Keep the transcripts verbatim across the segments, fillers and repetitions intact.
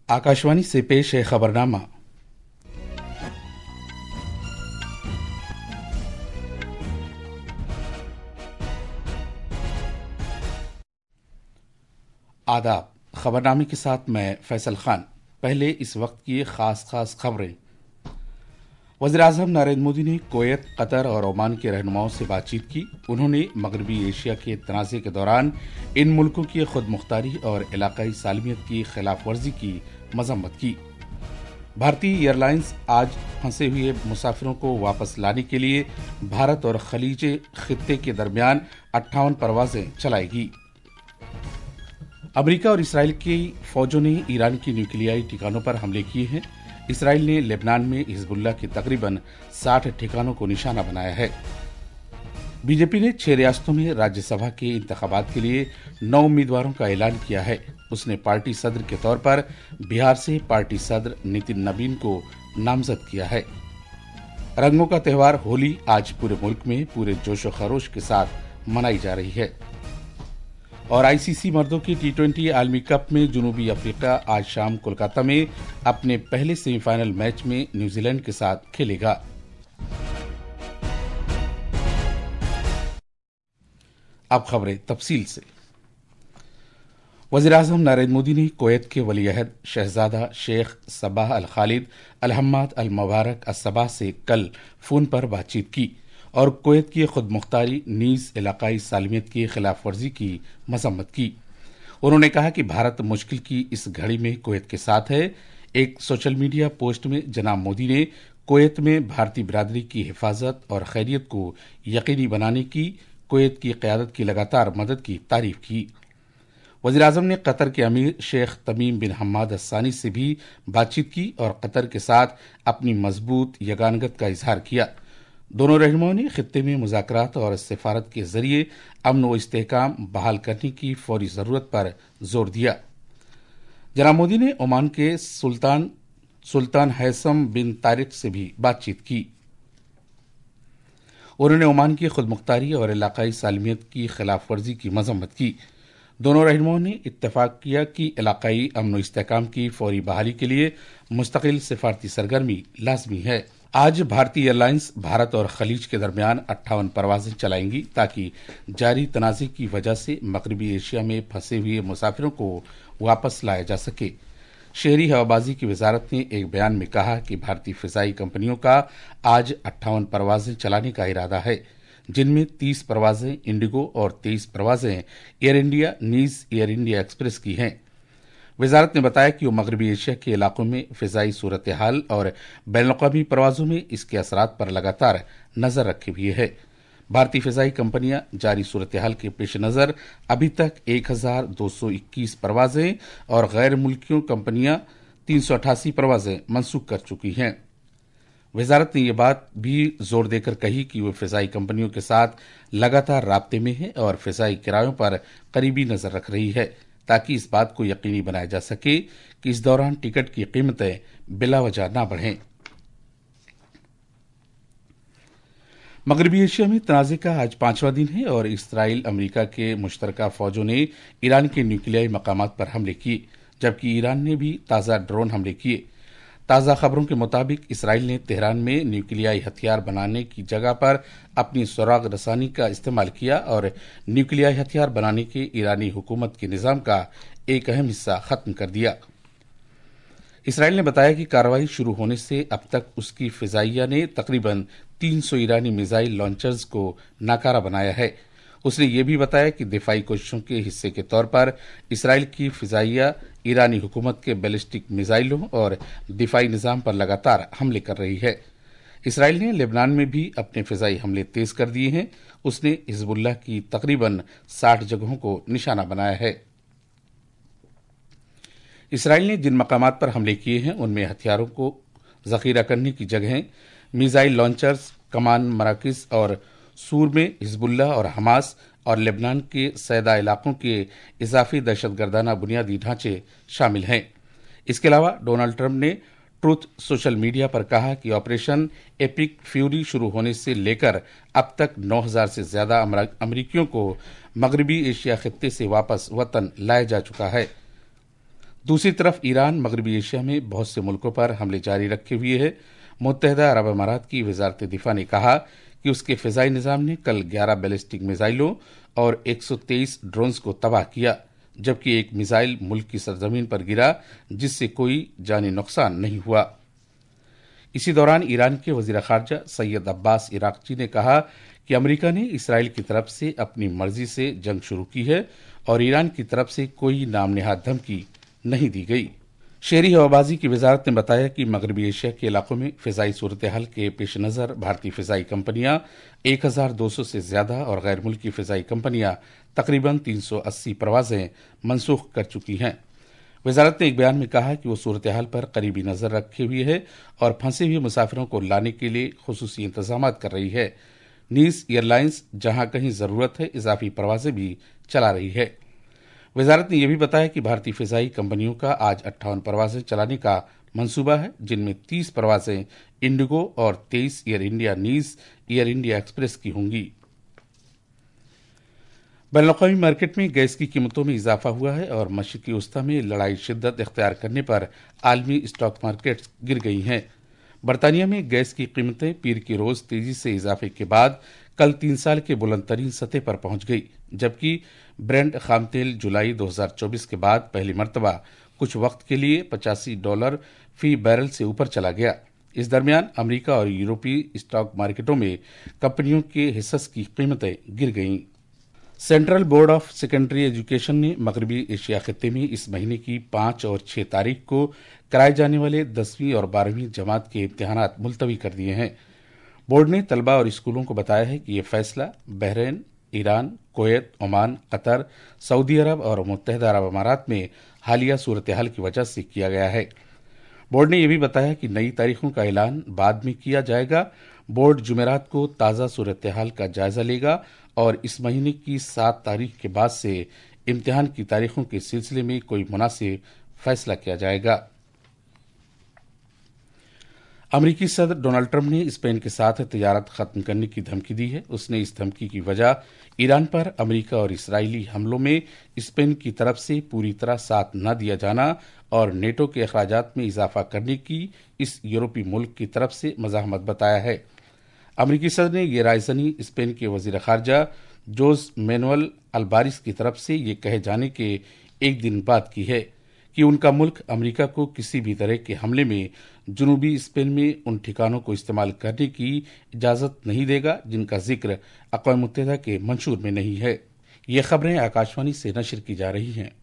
आकाशवाणी से पेश है खबरनामा। आदाब। खबरनामे के साथ मैं फैसल खान। पहले इस वक्त की खास खास खबरें। वज़ीर-ए-आज़म नरेंद्र मोदी ने कुवैत, कतर और ओमान के रहनुमाओं से बातचीत की। उन्होंने मगरबी एशिया के तनाज़े के दौरान इन मुल्कों की खुद मुख्तारी और इलाकाई सालमियत की खिलाफ वर्जी की मजम्मत की। भारतीय एयरलाइंस आज फंसे हुए मुसाफिरों को वापस लाने के लिए भारत और खलीज खित्ते के दरमियान अट्ठावन परवाजें चलाएगी। अमेरिका और इसराइल की फौजों ने ईरान की न्यूक्लियाई ठिकानों पर हमले किए हैं। इसराइल ने लेबनान में हिजबुल्लाह के तकरीबन साठ ठिकानों को निशाना बनाया है। बीजेपी ने छह रियासतों में राज्यसभा के इंतखाबात के लिए नौ उम्मीदवारों का ऐलान किया है। उसने पार्टी सदर के तौर पर बिहार से पार्टी सदर नितिन नबीन को नामजद किया है। रंगों का त्यौहार होली आज पूरे मुल्क में पूरे जोशो खरोश के साथ मनाई जा रही है। और आईसीसी मर्दों की टी ट्वेंटी आलमी कप में जनूबी अफ्रीका आज शाम कोलकाता में अपने पहले सेमीफाइनल मैच में न्यूजीलैंड के साथ खेलेगा। अब खबरें तफसील से। वज़ीर-ए-आज़म नरेंद्र मोदी ने कुवैत के वली-अहद शहजादा Sheikh Sabah Al Khalid Al Hammad Al Mubarak Al Sabah से कल फोन पर बातचीत की और कुवैत की खुद मुख्तारी नीज इलाकाई सालमियत की खिलाफ वर्जी की मजम्मत की। उन्होंने कहा कि भारत मुश्किल की इस घड़ी में कुवैत के साथ है। एक सोशल मीडिया पोस्ट में जनाब मोदी ने कुवैत में भारतीय बिरादरी की हिफाजत और खैरियत को यकीनी बनाने की कुवैत की क़यादत की लगातार मदद की तारीफ की। वज़ीर-ए-आज़म ने कतर के अमीर शेख तमीम बिन हम्माद अस्सानी से भी बातचीत की और कतर के साथ अपनी मजबूत यगानगत का इजहार किया। दोनों रहनुमाओं ने खित्ते में मुज़ाकरात और सिफारत के जरिए अमन व इस्तेहकाम बहाल करने की फौरी ज़रूरत पर जोर दिया। जनाब मोदी ने ओमान के सुल्तान सुल्तान हैसम बिन तारिक से भी बातचीत की। उन्होंने ओमान की खुद मुख्तारी और इलाकाई सालमियत की खिलाफ वर्जी की मजम्मत की। दोनों रहनुमाओं ने इत्तेफाक किया कि इलाकाई अमन व इस्तेहकाम की फौरी बहाली के लिए मुस्तकिल सिफारती सरगर्मी लाजमी है। आज भारतीय एयरलाइंस भारत और खलीज के दरमियान अट्ठावन परवाजें चलाएंगी ताकि जारी तनाज़े की वजह से मगरबी एशिया में फंसे हुए मुसाफिरों को वापस लाया जा सके। शहरी हवाबाजी की वजारत ने एक बयान में कहा कि भारतीय फिजाई कंपनियों का आज अट्ठावन परवाजें चलाने का इरादा है, जिनमें तीस परवाजें इंडिगो और तेईस परवाजें एयर इंडिया नीज एयर इंडिया एक्सप्रेस की हैं। वजारत ने बताया कि वो मगरबी एशिया के इलाकों में फिजाई सूरत हाल और बैनुल-अक़वामी परवाजों में इसके असरात पर लगातार नजर रखे हुए है। भारतीय फिजाई कंपनियां जारी सूरत हाल के पेश नजर अभी तक एक हजार दो सौ इक्कीस परवाजें और गैर मुल्कियों कंपनियां तीन सौ अठासी परवाजें मनसूख कर चुकी हैं। वजारत ने यह बात भी जोर देकर कही कि वह फिजाई कंपनियों के साथ लगातार राब्ते में है और फिजाई किरायों पर करीबी नजर रख रही है ताकि इस बात को यकीनी बनाया जा सके कि इस दौरान टिकट की कीमतें बिलावजह न बढ़ें। मगरबी एशिया में तनाज़े का आज पांचवा दिन है और इसराइल अमेरिका के मुश्तरका फौजों ने ईरान के न्यूक्लियाई मकामात पर हमले किए, जबकि ईरान ने भी ताज़ा ड्रोन हमले किए। ताज़ा खबरों के मुताबिक इसराइल ने तेहरान में न्यूक्लियाई हथियार बनाने की जगह पर अपनी सुराग रसानी का इस्तेमाल किया और न्यूक्लियाई हथियार बनाने के ईरानी हुकूमत के निज़ाम का एक अहम हिस्सा खत्म कर दिया। इसराइल ने बताया कि कार्रवाई शुरू होने से अब तक उसकी फिजाइया ने तकरीबन तीन सौ ईरानी मिसाइल लॉन्चर्स को नाकारा बनाया है। उसने ये भी बताया कि दिफाई कोशिशों के हिस्से के तौर पर इसराइल की फिजाइया ईरानी हुकूमत के बैलिस्टिक मिसाइलों और दिफाई निज़ाम पर लगातार हमले कर रही है। इसराइल ने लेबनान में भी अपने फिजाई हमले तेज कर दिए हैं। उसने हिजबुल्लाह की तकरीबन साठ जगहों को निशाना बनाया है। इसराइल ने जिन मकामात पर हमले किए हैं उनमें हथियारों को जखीरा करने की जगहें, मिसाइल लॉन्चर्स, कमान मराकिज और सूर में हिजबुल्लाह और हमास और लेबनान के सैदा इलाकों के इजाफी दहशतगर्दाना बुनियादी ढांचे शामिल हैं। इसके अलावा डोनाल्ड ट्रंप ने ट्रूथ सोशल मीडिया पर कहा कि ऑपरेशन एपिक फ्यूरी शुरू होने से लेकर अब तक नौ हजार से ज्यादा अमरीकियों को मगरबी एशिया खित्ते से वापस वतन लाया जा चुका है। दूसरी तरफ ईरान मगरबी एशिया में बहुत से मुल्कों पर हमले जारी रखे हुए है। मुत्तहदा अरब अमारात की वजारत दिफा ने कहा कि उसके फिजाई निजाम ने कल ग्यारह बैलिस्टिक मिसाइलों और एक सौ तेईस ड्रोन्स को तबाह किया, जबकि एक मिसाइल मुल्क की सरजमीन पर गिरा जिससे कोई जानी नुकसान नहीं हुआ। इसी दौरान ईरान के वजीर खारजा सैयद अब्बास इराक्ची ने कहा कि अमेरिका ने इसराइल की तरफ से अपनी मर्जी से जंग शुरू की है और ईरान की तरफ से कोई नाम नेहाद धमकी नहीं दी गई। शहरी हवाबाजी की वजारत ने बताया कि मगरबी एशिया के इलाकों में फिजाई सूरत हाल के पेश नजर भारतीय फिजाई कंपनियां एक हजार दो सौ से ज्यादा और गैर मुल्की फिजाई कंपनियां तकरीबन तीन सौ अस्सी परवाजें मनसूख कर चुकी हैं। वजारत ने एक बयान में कहा कि वो सूरत हाल पर करीबी नजर रखे हुए है और फंसे हुए मुसाफिरों को लाने के लिए खुसूसी इंतजाम कर रही है। नीस एयरलाइंस जहां कहीं जरूरत है इजाफी परवाजें भी चला रही है। वजारत ने यह भी बताया कि भारतीय फिजाई कंपनियों का आज अट्ठावन परवाजें चलाने का मंसूबा है, जिनमें तीस परवाजें इंडिगो और तेईस एयर इंडिया नीस एयर इंडिया एक्सप्रेस की होंगी। बैनुल-अक़वामी मार्केट में गैस की कीमतों में इजाफा हुआ है और मशरिकी वस्ता में लड़ाई शिद्दत इख्तियार करने पर आलमी स्टॉक मार्केट गिर गई हैं। बरतानिया में गैस की कीमतें पीर के रोज तेजी से इजाफे के बाद कल तीन साल के बुलंद तरीन सतह पर पहुंच गई, जबकि ब्रेंट खाम तेल जुलाई दो हजार चौबीस के बाद पहली मरतबा कुछ वक्त के लिए पचासी डॉलर फी बैरल से ऊपर चला गया। इस दरमियान अमेरिका और यूरोपीय स्टॉक मार्केटों में कंपनियों के हिस्स की कीमतें गिर गईं। Central Board of Secondary Education ने मगरबी एशिया खत्ते में इस महीने की पांच और छह तारीख को कराए जाने वाले दसवीं और बारहवीं जमात के इम्तिहानात मुलतवी कर दिए हैं। बोर्ड ने तलबा और स्कूलों को बताया है कि यह फैसला Bahrain, Iran, Kuwait, Oman, Qatar, सऊदी अरब और मुत्तहदा अरब अमारात में हालिया सूरत हाल की वजह से किया गया है। बोर्ड ने यह भी बताया कि नई तारीखों का ऐलान बाद में किया जाएगा। बोर्ड जुमेरात को ताज़ा सूरत हाल का जायजा लेगा और इस महीने की सात तारीख के बाद से इम्तिहान की तारीखों के सिलसिले में कोई मुनासिब फैसला किया जाएगा। अमरीकी सदर डोनाल्ड ट्रंप ने स्पेन के साथ तिजारत खत्म करने की धमकी दी है। उसने इस धमकी की वजह ईरान पर अमरीका और इसराइली हमलों में स्पेन की तरफ से पूरी तरह साथ न दिया जाना और नेटो के अखराजात में इजाफा करने की इस यूरोपीय मुल्क की तरफ से मज़ाहमत बताया है। अमरीकी सदर ने यह रायजनी स्पेन के वजीर खारजा जोस मैनुअल अल्बारिस की तरफ से ये कहे जाने के एक दिन बाद की है कि उनका मुल्क अमेरिका को किसी भी तरह के हमले में जनूबी स्पेन में उन ठिकानों को इस्तेमाल करने की इजाजत नहीं देगा जिनका जिक्र अक़वाम मुत्तहिदा के मंशूर में नहीं है। ये खबरें आकाशवाणी से नशर की जा रही हैं।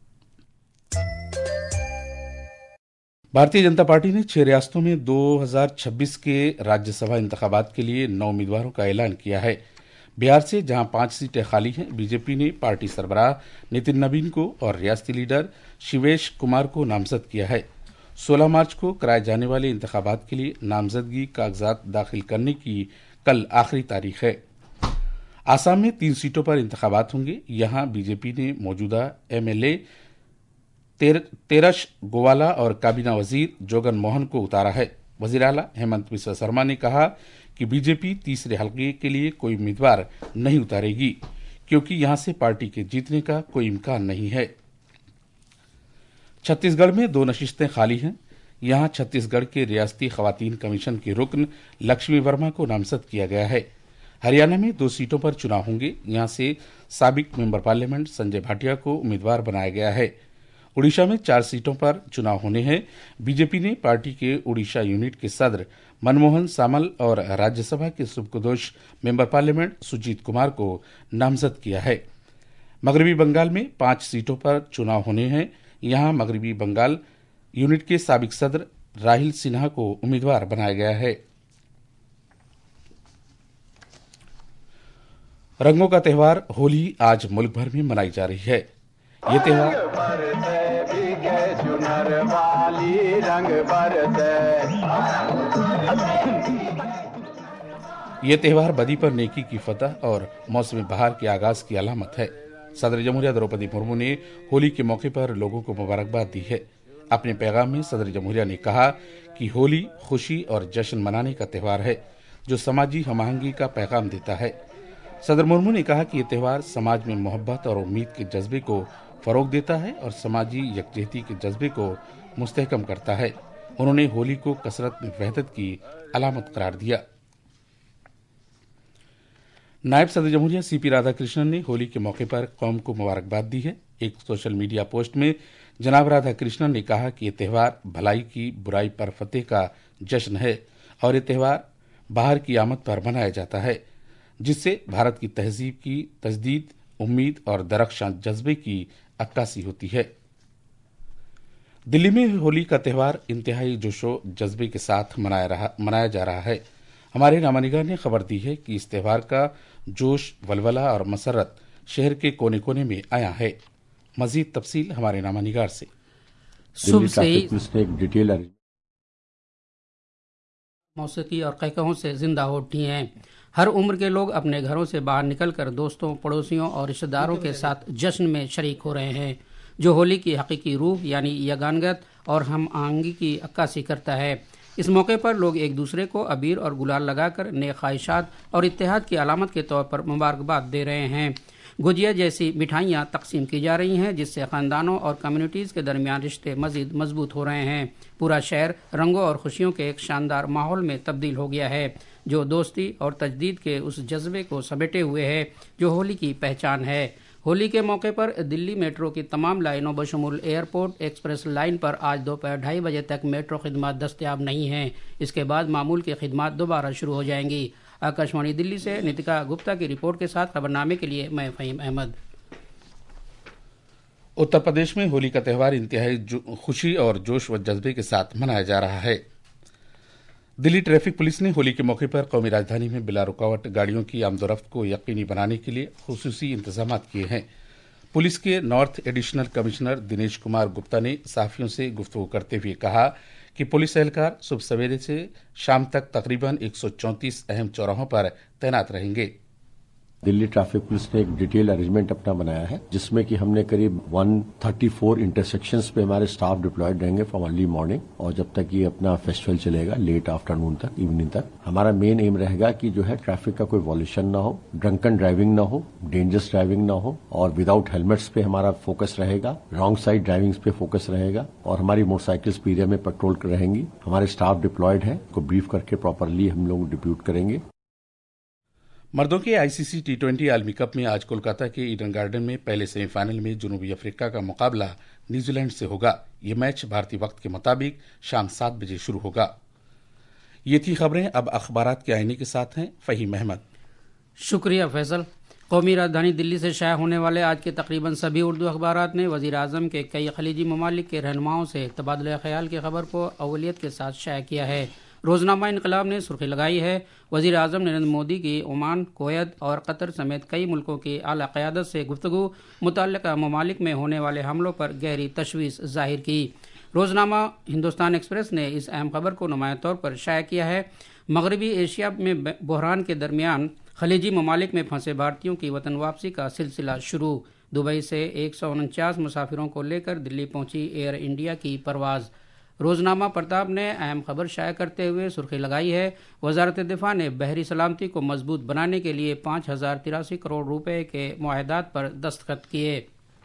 भारतीय जनता पार्टी ने छह रियासतों में दो हजार छब्बीस के राज्यसभा इंतखाबात के लिए नौ उम्मीदवारों का ऐलान किया है। बिहार से जहां पांच सीटें खाली हैं, बीजेपी ने पार्टी सरबराह नितिन नवीन को और रियासती लीडर शिवेश कुमार को नामजद किया है। सोलह मार्च को कराए जाने वाले इंतखाबात के लिए नामजदगी कागजात दाखिल करने की कल आखिरी तारीख है। आसाम में तीन सीटों पर इंतखाबात होंगे। यहां बीजेपी ने मौजूदा एमएलए तेर, तेरश गोवाला और काबीना वजीर जोगन मोहन को उतारा है। वजीर आला हेमंत बिस्वा शर्मा ने कहा कि बीजेपी तीसरे हल्के के लिए कोई उम्मीदवार नहीं उतारेगी क्योंकि यहां से पार्टी के जीतने का कोई इम्कान नहीं है। छत्तीसगढ़ में दो नशिस्तें खाली हैं। यहां छत्तीसगढ़ के रियासती खवातीन कमीशन के रुकन लक्ष्मी वर्मा को नामजद किया गया है। हरियाणा में दो सीटों पर चुनाव होंगे। यहां से साबिक मेंबर पार्लियामेंट संजय भाटिया को उम्मीदवार बनाया गया है। उड़ीसा में चार सीटों पर चुनाव होने हैं। बीजेपी ने पार्टी के उड़ीसा यूनिट के सदर मनमोहन सामल और राज्यसभा के सुबकदोश मेंबर पार्लियामेंट सुजीत कुमार को नामजद किया है। मगरबी बंगाल में पांच सीटों पर चुनाव होने हैं। यहां मगरबी बंगाल यूनिट के साबिक सदर राहिल सिन्हा को उम्मीदवार बनाया गया है। रंगों का त्योहार होली आज मुल्क भर में मनाई जा रही है। ये त्योहार ये त्योहार बदी पर नेकी की फतह और मौसम बहार के आगाज की अलामत है। सदर जमहूरिया द्रौपदी मुर्मू ने होली के मौके पर लोगों को मुबारकबाद दी है। अपने पैगाम में सदर जमहूरिया ने कहा कि होली खुशी और जश्न मनाने का त्योहार है जो समाजी हमआहंगी का पैगाम देता है। सदर मुर्मू ने कहा कि यह त्योहार समाज में मोहब्बत और उम्मीद के जज्बे को फरोग देता है और समाजी यकजहती के जज्बे को मुस्तहकम करता है। उन्होंने होली को कसरत में वहदत की अलामत करार दिया। नायब सदर जमहूरिया सी पी राधाकृष्णन ने होली के मौके पर कौम को मुबारकबाद दी है। एक सोशल मीडिया पोस्ट में जनाब राधाकृष्णन ने कहा कि ये त्यौहार भलाई की बुराई पर फतेह का जश्न है और ये त्यौहार बाहर की आमद पर मनाया जाता है, जिससे भारत की तहजीब की तजदीद, उम्मीद और दरख्शां जज्बे की अक्कासी होती है। दिल्ली में होली का त्यौहार इंतहाई जोशो जज्बे के साथ मनाया रहा मनाया जा रहा है। हमारे नामानिगार ने खबर दी है कि इस त्यौहार का जोश, वलवला और मसरत शहर के कोने कोने में आया है। मजीद तफसील हमारे नामानिगार से। सुबह से ही एक डिटेल मौसीकी और कहकहों से जिंदा हो उठी हैं। हर उम्र के लोग अपने घरों से बाहर निकलकर दोस्तों, पड़ोसियों और रिश्तेदारों के साथ जश्न में शरीक हो रहे हैं, जो होली की हकीकी रूह यानी यगानगत और हम आहंगी की अक्कासी करता है। इस मौके पर लोग एक दूसरे को अबीर और गुलाल लगाकर नेक ख्वाहिशात और इत्तेहाद की अलामत के तौर पर मुबारकबाद दे रहे हैं। गुजिया जैसी मिठाइयाँ तकसीम की जा रही हैं, जिससे ख़ानदानों और कम्युनिटीज़ के दरमियान रिश्ते मज़ीद मजबूत हो रहे हैं। पूरा शहर रंगों और खुशियों के एक शानदार माहौल में तब्दील हो गया है, जो दोस्ती और तजदीद के उस जज्बे को समेटे हुए है जो होली की पहचान है। होली के मौके पर दिल्ली मेट्रो की तमाम लाइनों बशमूल एयरपोर्ट एक्सप्रेस लाइन पर आज दोपहर ढाई बजे तक मेट्रो खिदमत दस्तयाब नहीं हैं। इसके बाद मामूल की खिदमत दोबारा शुरू हो जाएंगी। आकाशवाणी दिल्ली से नितिका गुप्ता की रिपोर्ट के साथ खबरनामे के लिए मैं फ़हीम अहमद। उत्तर प्रदेश में होली का त्यौहार इंतहाई खुशी और जोश व जज्बे के साथ मनाया जा रहा है। दिल्ली ट्रैफिक पुलिस ने होली के मौके पर कौमी राजधानी में बिला रुकावट गाड़ियों की आमदोरफ्त को यकीनी बनाने के लिए खुसूसी इंतजाम किए हैं। पुलिस के north additional commissioner Dinesh Kumar Gupta ने सहाफियों से गुफ्तगू करते हुए कहा कि पुलिस एहलकार सुबह सवेरे से शाम तक तकरीबन एक सौ चौंतीस अहम चौराहों पर तैनात रहेंगे। दिल्ली ट्रैफिक पुलिस ने एक डिटेल अरेंजमेंट अपना बनाया है, जिसमें कि हमने करीब एक सौ चौंतीस इंटरसेक्शंस पे हमारे स्टाफ डिप्लॉयड रहेंगे फ्रॉम अर्ली मॉर्निंग, और जब तक ये अपना फेस्टिवल चलेगा लेट आफ्टरनून तक, इवनिंग तक। हमारा मेन एम रहेगा कि जो है ट्रैफिक का कोई वॉल्यूशन ना हो, ड्रंकन ड्राइविंग ना हो, डेंजरस ड्राइविंग ना हो, और विदाउट हेलमेट्स पे हमारा फोकस रहेगा, रॉन्ग साइड ड्राइविंग पे फोकस रहेगा, और हमारी मोटरसाइकिल्स भी एरिया में पेट्रोल कर रहेंगी। हमारे स्टाफ डिप्लॉयड है, को ब्रीफ करके प्रॉपरली हम लोग डिप्यूट करेंगे। मर्दों के आईसीसी टी ट्वेंटी आलमी कप में आज कोलकाता के ईडन गार्डन में पहले सेमीफाइनल में जनूबी अफ्रीका का मुकाबला न्यूजीलैंड से होगा। ये मैच भारतीय वक्त के मुताबिक शाम सात बजे शुरू होगा। ये थी खबरें। अब अखबारात के आईने के साथ हैं फ़हीम अहमद। शुक्रिया फैसल। कौमी राजधानी दिल्ली से शाया होने वाले आज के तकरीबन सभी उर्दू अखबारात ने वज़ीर आज़म के कई खलीजी ममालिक के रहनुमाओं से तबादला ख्याल की खबर को अव्वलियत के साथ शाया किया है। रोजनामा इनकलाब ने सुर्खी लगाई है, वज़ीर आज़म नरेंद्र मोदी की ओमान, कुवैत और कतर समेत कई मुल्कों की आला क़यादत से गुफ्तगू, मुतल्लिक़ा ममालिक में होने वाले हमलों पर गहरी तशवीश ज़ाहिर की। रोजनामा हिंदुस्तान एक्सप्रेस ने इस अहम खबर को नुमाया तौर पर शाया किया है, मगरबी एशिया में बहरान के दरमियान खलीजी ममालिक में फंसे भारतीयों की वतन वापसी का सिलसिला शुरू। दुबई से एक सौ उनचास मुसाफिरों को लेकर दिल्ली पहुंची एयर इंडिया की परवाज़। रोजनामा प्रताप ने अहम खबर शाया करते हुए सुर्खी लगाई है, वजारत दिफा ने बहरी सलामती को मजबूत बनाने के लिए पाँच हजार तिरासी करोड़ रुपए के मुआहदात पर दस्तखत किए।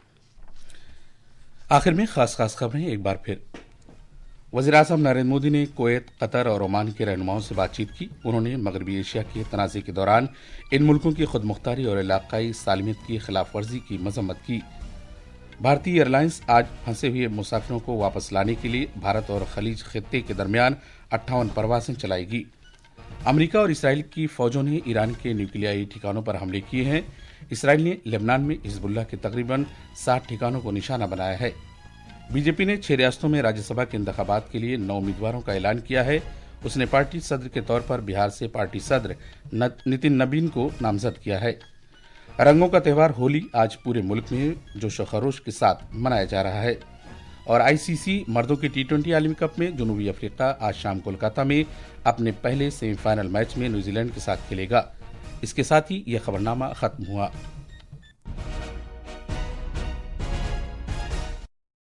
आखिर में खास खास खबरें एक बार फिर। वज़ीर आज़म नरेंद्र मोदी ने कुवैत, कतर और ओमान के रहनुमाओं से बातचीत की। उन्होंने मगरबी एशिया के तनाज़े के दौरान इन मुल्कों की खुद मुख्तारी और इलाकाई सालमियत की खिलाफ वर्जी की मजम्मत की। भारतीय एयरलाइंस आज फंसे हुए मुसाफिरों को वापस लाने के लिए भारत और खलीज खित्ते के दरमियान अट्ठावन परवासें चलाएगी। अमेरिका और इसराइल की फौजों ने ईरान के न्यूक्लियाई ठिकानों पर हमले किए हैं। इसराइल ने लेबनान में हिजबुल्लाह के तकरीबन साठ ठिकानों को निशाना बनाया है। बीजेपी ने छह रियासतों में राज्यसभा के इंतखाबात के लिए नौ उम्मीदवारों का ऐलान किया है। उसने पार्टी सदर के तौर पर बिहार से पार्टी सदर नितिन नबीन को नामजद किया है। रंगों का त्यौहार होली आज पूरे मुल्क में जोश खरोश के साथ मनाया जा रहा है। और आईसीसी मर्दों के टी ट्वेंटी आलमी कप में जनूबी अफ्रीका आज शाम कोलकाता में अपने पहले सेमीफाइनल मैच में न्यूजीलैंड के साथ खेलेगा। इसके साथ ही यह खबरनामा खत्म हुआ।